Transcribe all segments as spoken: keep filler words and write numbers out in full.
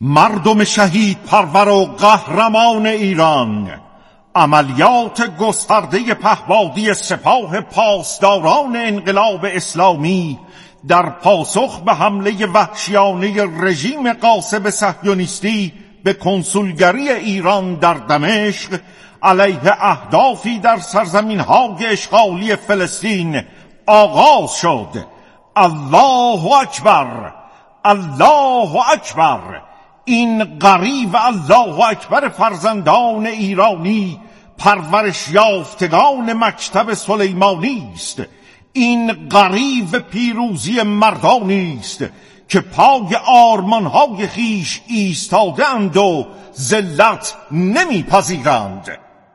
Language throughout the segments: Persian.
مردم شهید پرور و قهرمان ایران، عملیات گسترده پهپادی سپاه پاسداران انقلاب اسلامی در پاسخ به حمله وحشیانه رژیم غاصب صهیونیستی به کنسولگری ایران در دمشق علیه اهدافی در سرزمین‌های اشغالی فلسطین آغاز شد. الله اکبر، الله اکبر. این غریو الله اکبر فرزندان ایرانی پرورش یافتگان مکتب سلیمانی است. این غریو پیروزی مردانی است که پای آرمانهای خیش ایستادند و ذلت نمیپذیرند.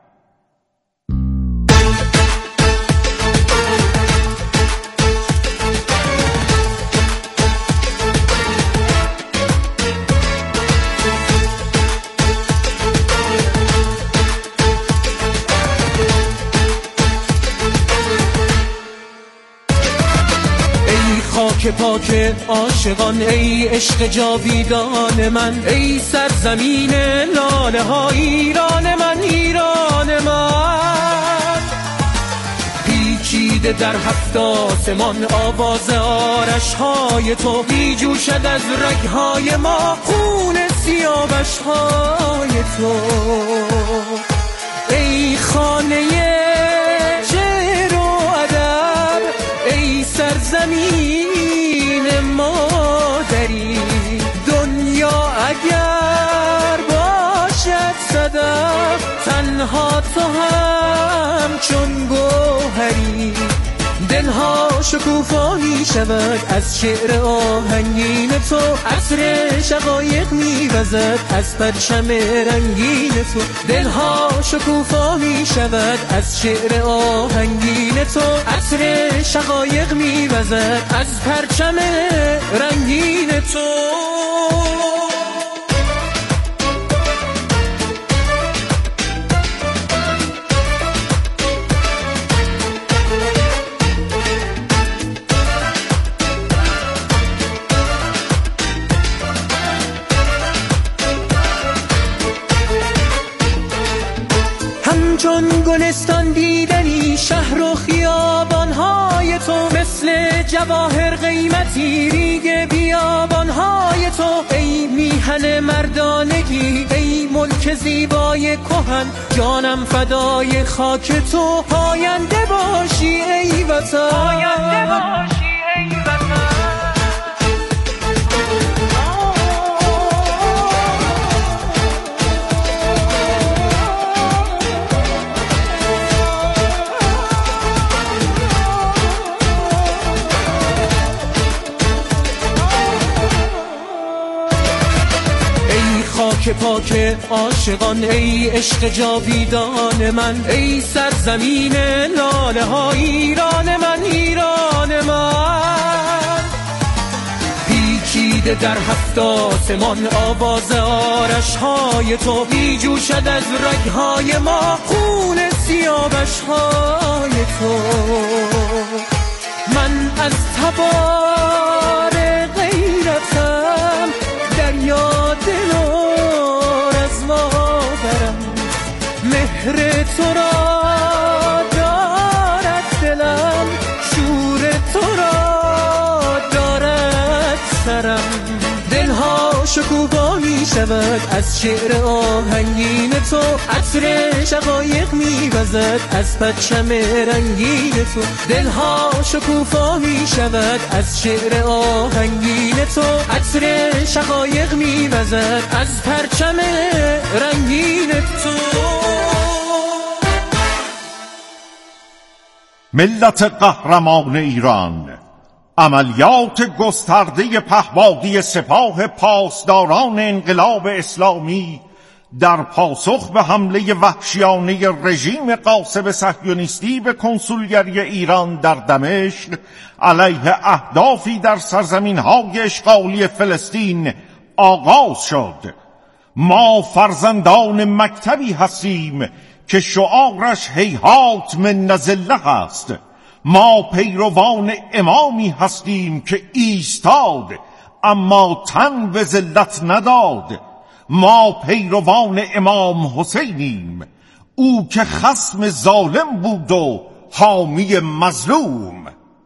خاک پاک عاشقان، ای عشق جاویدان من، ای سرزمین لاله ها ایران من، ایران من. پیچیده در هفت آسمان آواز آرش های تو، می جوشد از رگ های ما خون سیاوش های تو. ای خانه شعر و ادب، ای سرزمین مادری، دنیا اگر باشد صدف، تنها تو هم چون گوهری. دلها شکوفا می شود از شعر آهنگین تو، عطر شقایق می وزد از پرچم رنگین تو. دلها شکوفا می شود از شعر آهنگین تو، عطر شقایق می وزد از پرچم رنگین تو. چون گلستان دیدنی شهر و خیابانهای تو، مثل جواهر قیمتی ریگ بیابانهای تو. ای میهن مردانگی، ای ملک زیبای کهن، جانم فدای خاک تو. پاینده باشی ای وطن، پاینده باشی ای وطن. خاک پاک عاشقان، ای عشق جاویدان من، ای سرزمین لاله ها ایران من، ایران من. پیچیده در هفت آسمان آواز آرش های تو، می جوشد از رگ های ما خون سیاوش های تو. من از تبار غیرتم دریا دل و مهر تو را دارد دلم، شور تو را دارد سرم. دلها شکوفا می شود از شعر آهنگین تو، عطر شقایق می وزد از پرچم رنگین تو. دلها شکوفا می شود از شعر آهنگین تو، عطر شقایق می وزد از پرچم رنگین تو. ملت قهرمان ایران، عملیات گسترده پهپادی سپاه پاسداران انقلاب اسلامی در پاسخ به حمله وحشیانه رژیم غاصب صهیونیستی به کنسولگری ایران در دمشق علیه اهدافی در سرزمین‌های اشغالی فلسطین آغاز شد. ما فرزندان مکتبی هستیم که شعارش هیهات من نزله است. ما پیروان امامی هستیم که ایستاد اما تن به ذلت نداد. ما پیروان امام حسینیم، او که خصم ظالم بود و حامی مظلوم.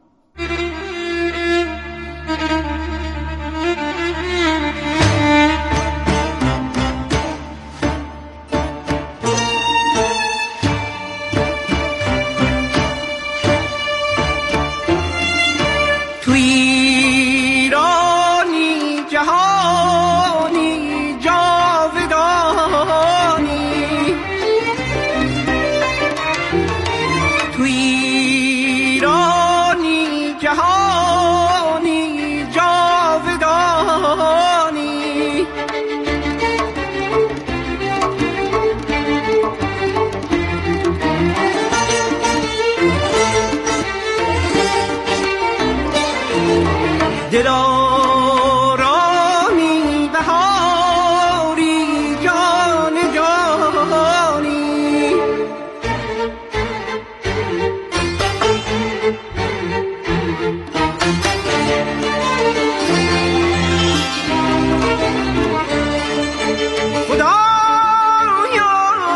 دلارانی بهاری جان جانی، خدایا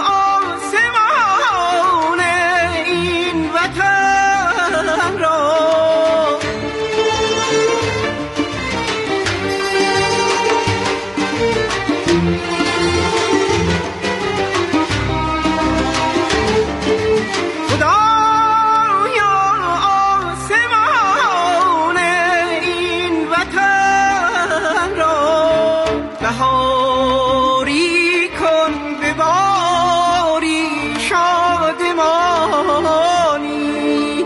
آسمان این وطن را بهاری کن به باری شادمانی.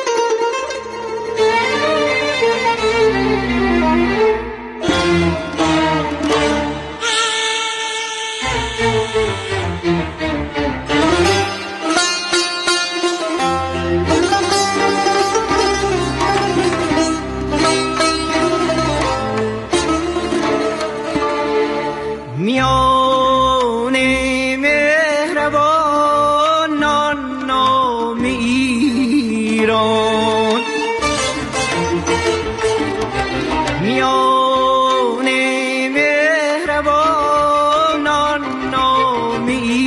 میان مهربانان نام ایران، میان مهربانان نام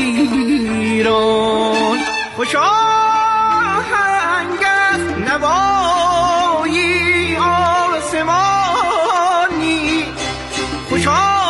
ایران، خوش آهنگ است نوایی آسمانی، خوش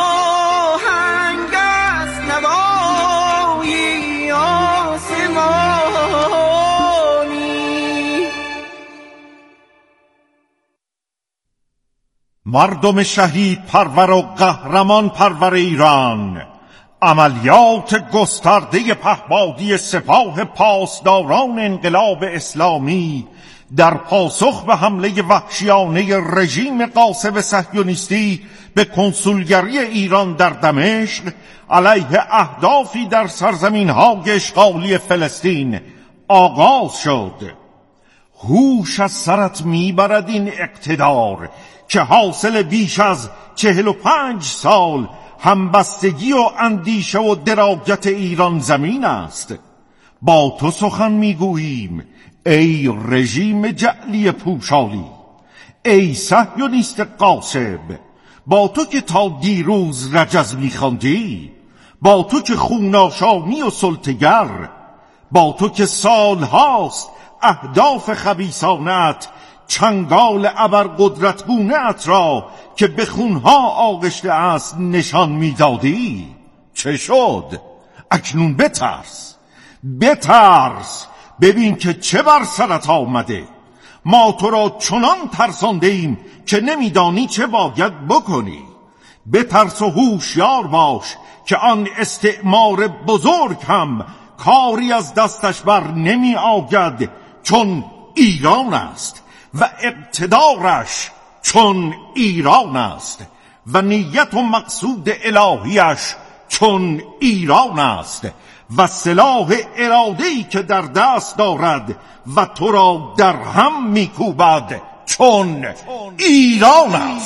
مردم شهید پرور و قهرمان پرور ایران، عملیات گسترده پهپادی سپاه پاسداران انقلاب اسلامی در پاسخ به حمله وحشیانه رژیم غاصب صهیونیستی به کنسولگری ایران در دمشق علیه اهدافی در سرزمین‌های اشغالی فلسطین آغاز شد. هوش از سرت میبرد این اقتدار که حاصل بیش از چهل و پنج سال همبستگی و اندیشه و درایت ایران زمین است. با تو سخن میگوییم ای رژیم جعلی پوشالی، ای صهیونیست غاصب، با تو که تا دیروز رجز میخواندی، با تو که خوناشامی و سلطگر، با تو که سالهاست اهداف خبیثانت چنگال ابرقدرتگونه‌ات را که به خونها آغشته است نشان میدادی. چه شد؟ اکنون بترس، بترس، ببین که چه بر سرت آمده. ما تو را چنان ترسانده ایم که نمیدانی چه باید بکنی. بترس و هوشیار باش که آن استعمار بزرگ هم کاری از دستش بر نمی آید، چون ایران است و اقتدارش چون ایران است و نیت و مقصود الهیش چون ایران است و سلاح اراده‌ای که در دست دارد و تو را در هم میکوبد چون ایران است.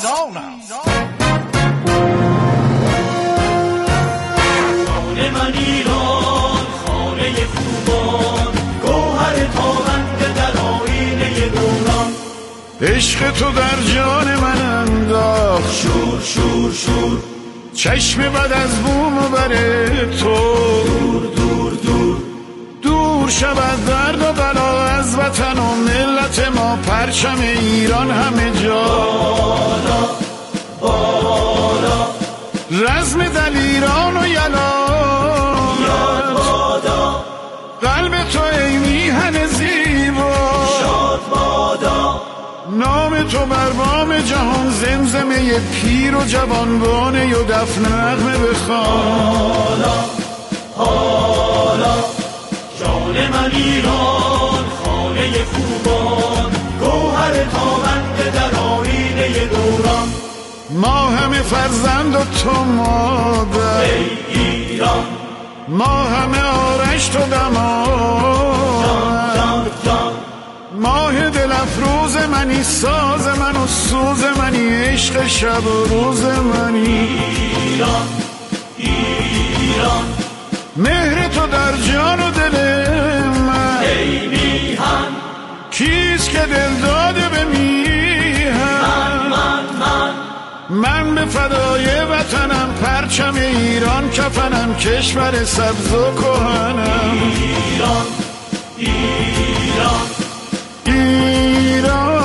خانه من ایران، خانه خوبان، گوهر تابنده در آینه دوران. عشق تو در جان من انداخت انداخت شور شور شور چشم بد از بوم و بره تو دور دور دور دور شود درد و بلا از وطن و ملت ما پرچم ایران همه جا بالا بالا رزم دلیران و یاد بادا قلب تو ای میهن زیبا شاد بادا نام تو بر بام جهان زمزمه پیر و جوانبانه و دف نغمه بخوان حالا حالا جان من ایران خانه خوبان گوهر تابنده در آیینه دوران ما همه فرزند و تو مادر ای ایران ما همه آرش تو دمار جان جان جان ماه دل افروز منی ساز من و سوز منی عشق شب و روز منی ایران ایران مهر تو در جان و دل من ای میهن کیست که دل داده به میهن من من من به فدای وطنم پرچم ایران کفنم کشور سبز و کهنم ایران ایران ایران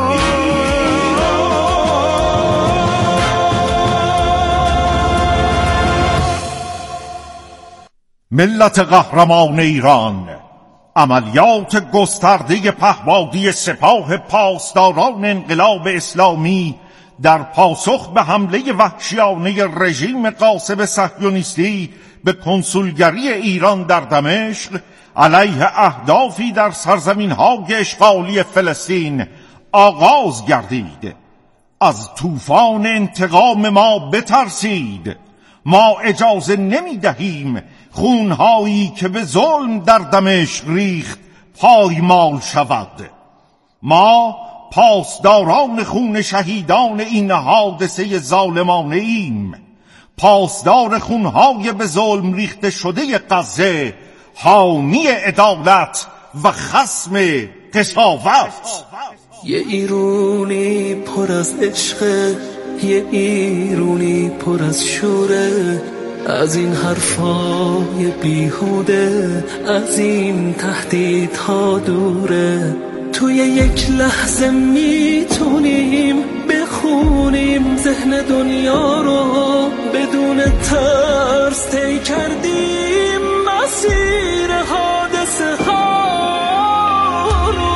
ملت قهرمان ایران، عملیات گسترده پهپادی سپاه پاسداران انقلاب اسلامی در پاسخ به حمله وحشیانه رژیم غاصب صهیونیستی به کنسولگری ایران در دمشق علیه اهدافی در سرزمین‌های اشغالی فلسطین آغاز گردید. از طوفان انتقام ما بترسید. ما اجازه نمی دهیم خونهایی که به ظلم در دمشق ریخت پایمال شود. ما پاسداران خون شهیدان این حادثه ظالمانه ایم. پاسدار خونهای به ظلم ریخته شده غزه، حامی عدالت و خصم قساوت. یه ایرونی پر از عشق، یه ایرونی پر از شوره، از این حرفای بیهوده، از این تهدیدها دوره. توی یک لحظه میتونیم بخونیم ذهن دنیا رو، بدون ترس طی کردیم مسیر حادثه ها رو.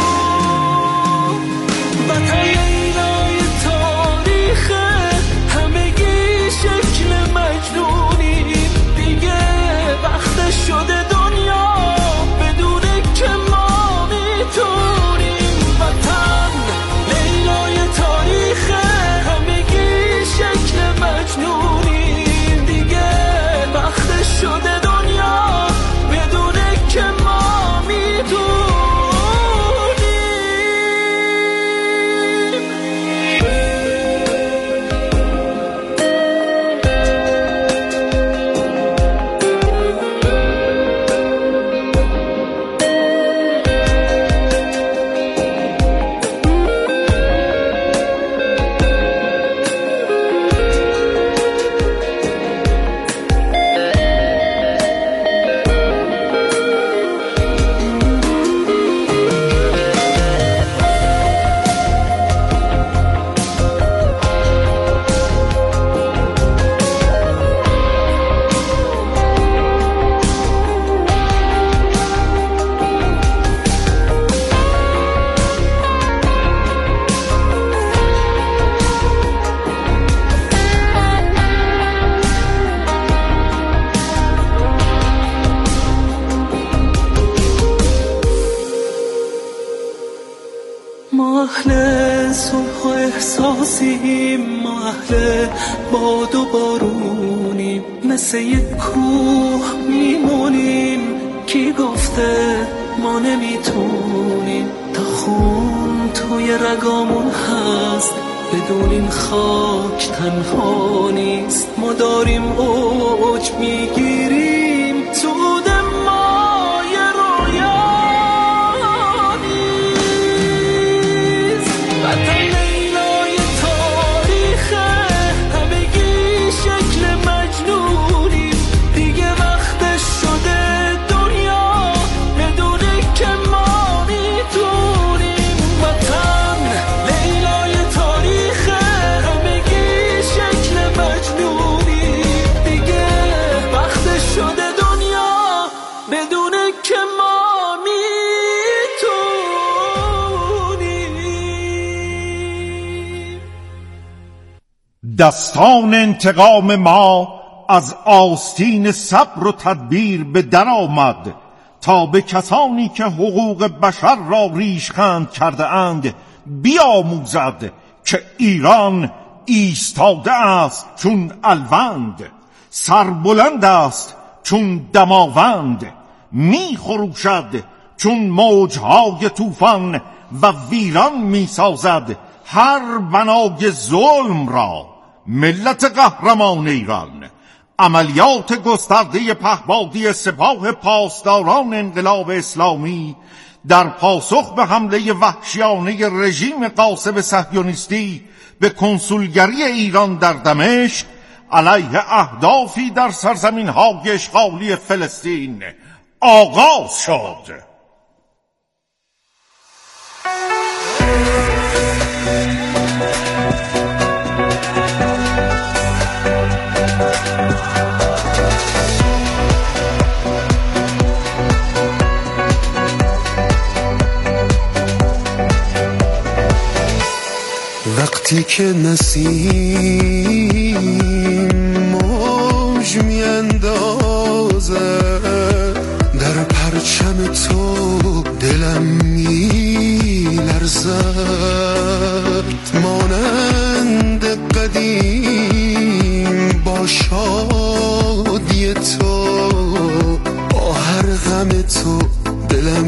وطن لیلای تاریخ همگی شکل مجنونی، دیگه وقت شده دنیا بدونه که ما میتونیم. وطن لیلای تاریخ همگی شکل مجنونی، دیگه وقت شده دنیا بدونه که ما میتونیم. ما اهل صلح و احساسیم، ما اهل باد و بارونیم، مثل یک کوه میمونیم. کی گفته ما نمیتونیم؟ تا خون توی رگامون هست، بدون این خاک تنها نیست. ما داریم اوج میگیریم، سود ما یه رویا نیست. وطن لیلای تاریخ دستان انتقام ما از آستین صبر و تدبیر به در آمد تا به کسانی که حقوق بشر را ریشخند کرده اند بیاموزد که ایران ایستاده است چون الوند، سربلند است چون دماوند، می خروشد چون موجهای طوفان و ویران می سازد هر بنای ظلم را. ملت قهرمان ایران عملیات گسترده پهپادی سپاه پاسداران انقلاب اسلامی در پاسخ به حمله وحشیانه رژیم غاصب صهیونیستی به کنسولگری ایران در دمشق علیه اهدافی در سرزمین‌های اشغالی فلسطین آغاز شد. وقتی که نسیم موج میاندازه در پرچم تو دلم میلرزد، مانند قدیم با شادی تو، با هر غم تو دلم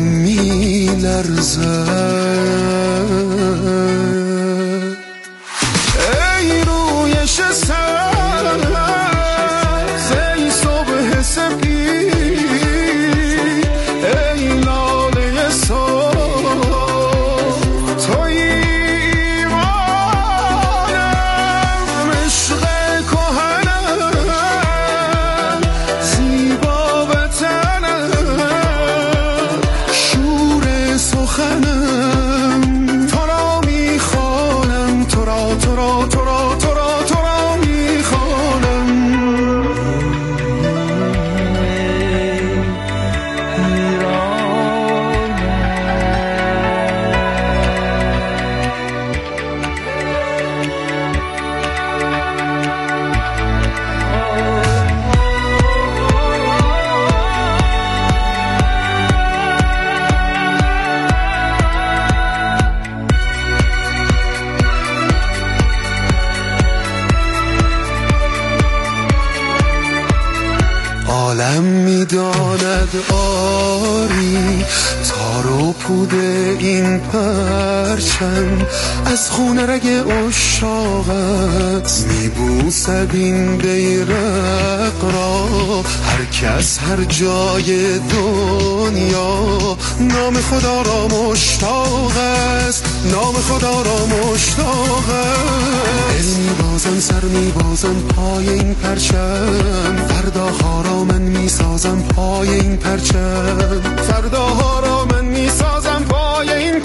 میلرزد. عالم میداند آری تار و پود این پرچم، از خون رگ عشاقت میبوسد این بیرق را هر کس هر جای دنیا. نام خدا را مشتاق است، نام خدا را مشتاق است. دل میبازم سر میبازم پای این پرچم، فرداها را من میسازم پای این پرچم، فرداها را من میسازم پای این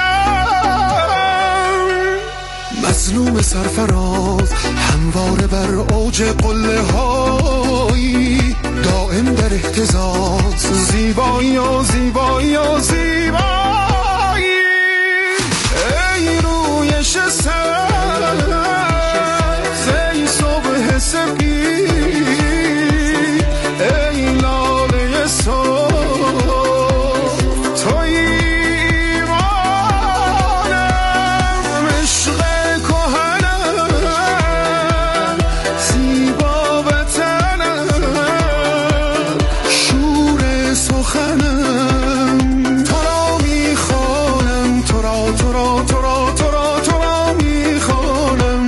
پرچم. مظلوم سرفراز همواره بر اوج قله هایی، دائم در اهتزاز، زیبایی و زیبایی و زیبایی. ای رویش سر ای صبح سپید، ای لاله صبح توی ایمانم، عشق کهنم، زیبا وطنم، شور سخنم. تو را میخوانم، تو را تو را تو را تو را تو را میخوانم.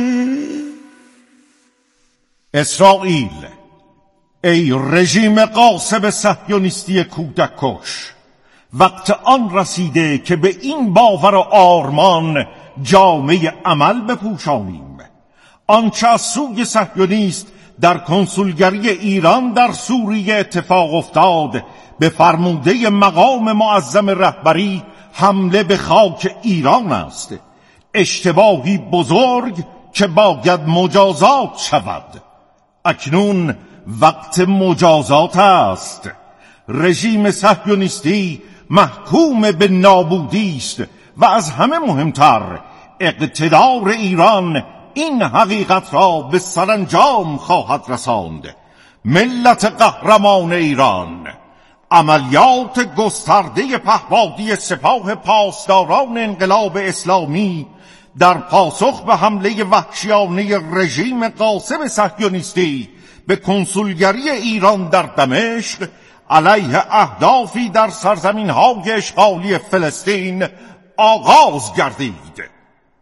اسرائیل، ای رژیم غاصب صهیونیستی کودک کش، وقت آن رسیده که به این باور و آرمان جامه عمل بپوشانیم. آنچه از سوی صهیونیست در کنسولگری ایران در سوریه اتفاق افتاد به فرموده مقام معظم رهبری حمله به خاک ایران است. اشتباهی بزرگ که باید مجازات شود. اکنون وقت مجازات است. رژیم صهیونیستی محکوم به نابودی است و از همه مهمتر اقتدار ایران این حقیقت را به سرانجام خواهد رساند. ملت قهرمان ایران، عملیات گسترده پهپادی سپاه پاسداران انقلاب اسلامی در پاسخ به حمله وحشیانه رژیم غاصب صهیونیستی به کنسولگری ایران در دمشق علیه اهدافی در سرزمین‌های اشغالی فلسطین آغاز گردید.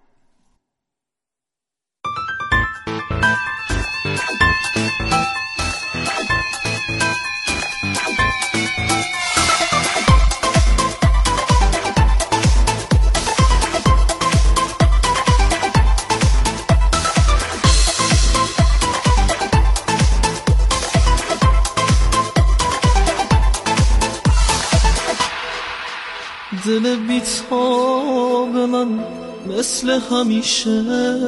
دل بی‌تاب من مثل همیشه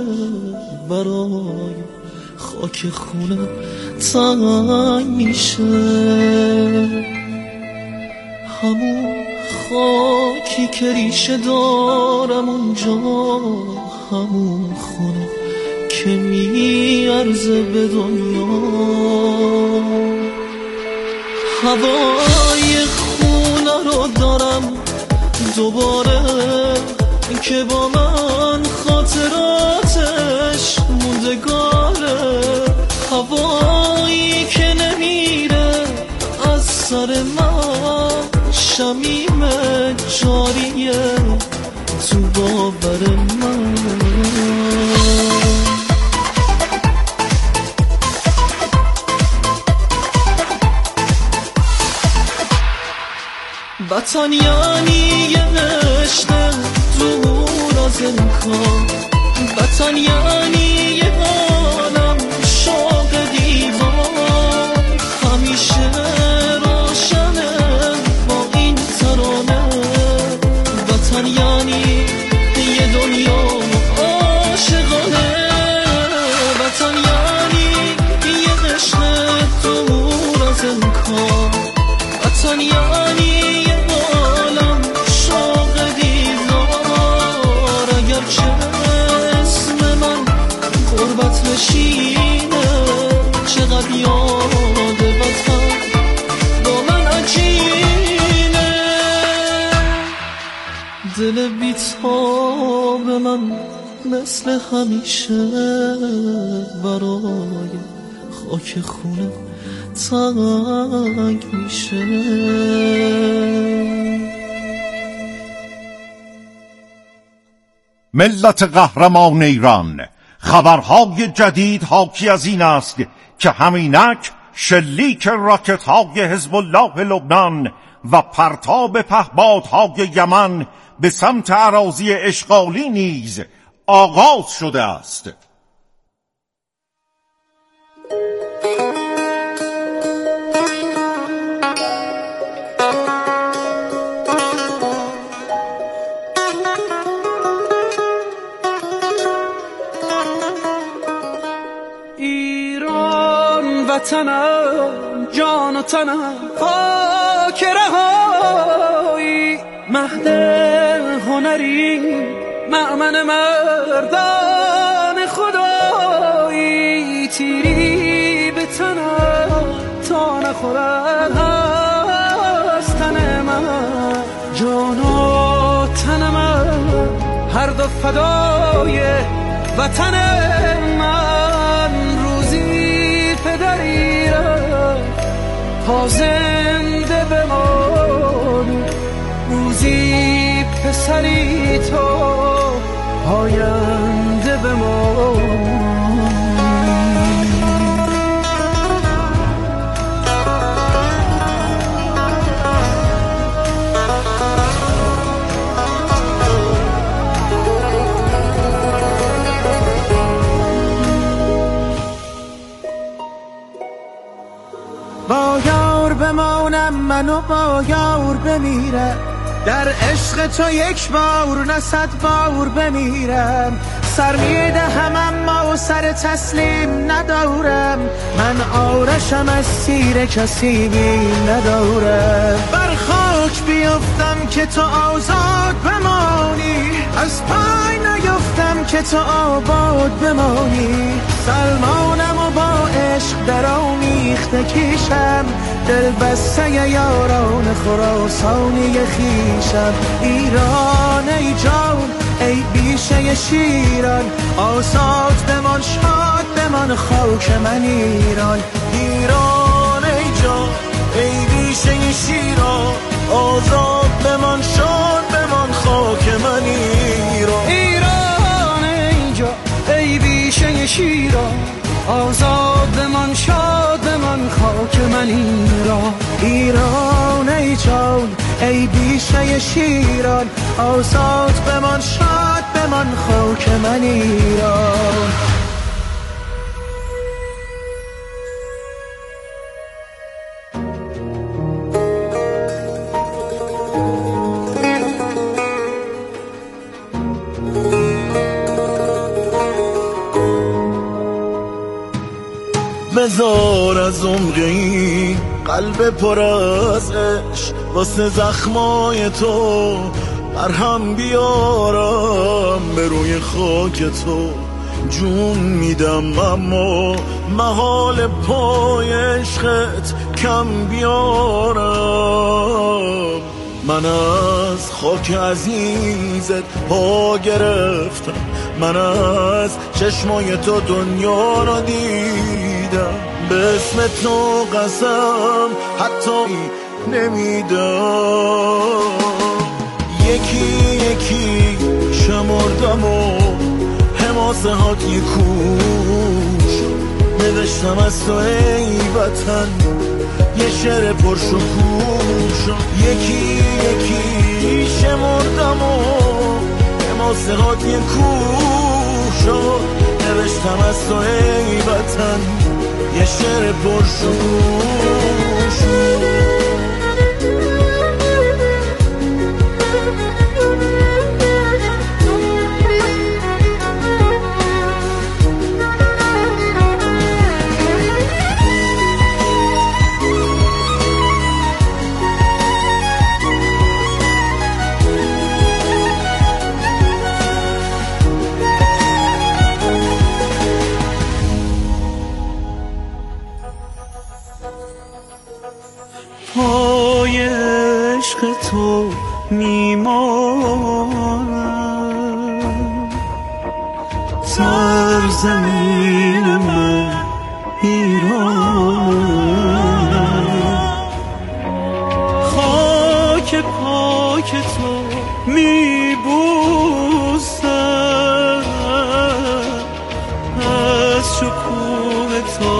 برای خاک خونه تنگ میشه، همون خاکی که ریشه دارم اونجا، همون خونه که میارزه به دنیا، هوای خونه رو دارم دوباره که با من خاطراتش موندگاره، هوایی که نمیره از سر من، شمیم جاریه تو باور من. وطن یعنی یه عشق دور از امکان، وطن یعنی یه عالم شوق دیوان، همیشه روشنه با این ترانه، وطن یعنی یه دنیا عاشقانه، وطن یعنی یه عشق دور از امکان، وطن یعنی نشینه چقدر یاد وطن با من عجینه، دل بی‌تاب من مثل همیشه برای خاک خونه تنگ میشه. ملت قهرمان ایران، خبرهای جدید حاکی از این است که همینک شلیک راکت های حزب الله لبنان و پرتاب پهپادهای یمن به سمت اراضی اشغالی نیز آغاز شده است. وطنم جان و تنم خاک رهایی، مهد هنری مأمن مردان خدایی، تیری به تنم تا نخورد از تن من، جان و تن من هر دو فدای وطن من، روزی پدری را تا زنده بمانی، روزی پسری تو آینده بمانی. با یار بمانم من و با یار بمیرم، در عشق تو یک بار نه صد بار بمیرم، سر میدهم اما سر تسلیم ندارم، من آرشم از تیر کسی بیم ندارم، بر خاک بیفتم که تو آزاد بمانی، از پای نیفتم که تو آباد بمانی، سلمانم و با عشق در آمیخته کیشم، دل بسته یاران خراسانی خیشم. ایران ای جان ای بیشه شیران، آزاد بمان شاد بمان خاک من ایران. ایران ای جان ای بیشه شیران، آزاد بمان شاد بمان خاک من ایران. ایران ای جان ای بیشه شیران، آزاد بمان شاد بمان خاک من ایران. ایران ای جان ای بیشه شیران، آزاد بمان شاد بمان خاک من ایران. بذار از عمقی قلب پر از عشق واسه زخمای تو مرهم بیارم به روی خاک تو. جون میدم اما محال پای عشقت کم بیارم. من از خاک عزیزت پا گرفتم، من از چشمای تو دنیا را دیدم، به اسم تو قسم حتی نمیدم. یکی یکی شمردم و حماسه هات یکوش، نوشتم از تو ای وطن یه شعر پرشکوش. یکی یکی شمردم و حماسه هات یکوش، نوشتم از تو ای وطن یه شعر پرشکوش. پای عشق تو میمانم، سرزمین من ایرانم. خاک پاک تو میبوسم، از شکوه تو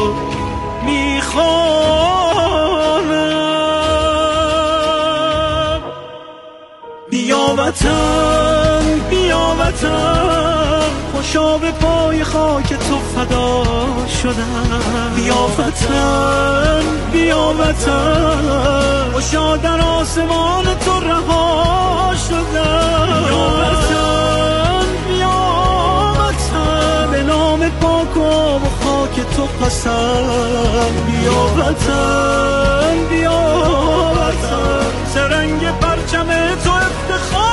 میخوانم. بیا وطن بیا وطن، خوشا به پای خاک تو فدا شدم. بیا وطن بیا وطن، خوشا در آسمان تو رها شدم. بیا وطن بیا وطن، به نام پاک و خاک تو قسم. بیا وطن بیا وطن، سرنگ پرچم تو افتخار